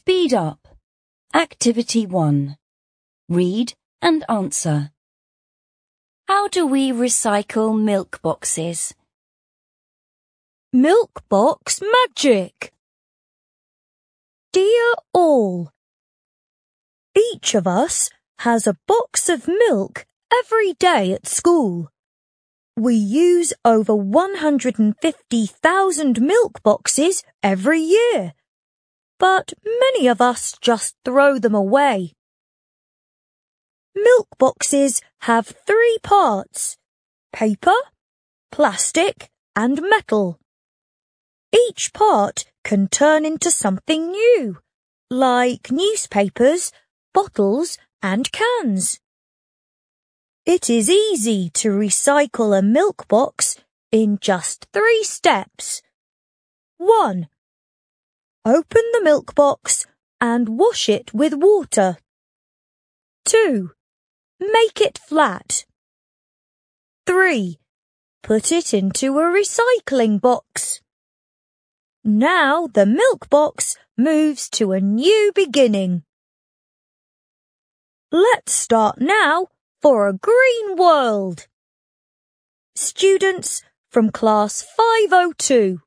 Speed up. Activity 1. Read and answer. How do we recycle milk boxes? Milk box magic. Dear all, each of us has a box of milk every day at school. We use over 150,000 milk boxes every year, but many of us just throw them away. Milk boxes have 3 parts: paper, plastic, and metal. Each part can turn into something new, like newspapers, bottles, and cans. It is easy to recycle a milk box in just 3 steps. 1. Open the milk box and wash it with water. 2. Make it flat. 3. Put it into a recycling box. Now the milk box moves to a new beginning. Let's start now for a green world. Students from class 502.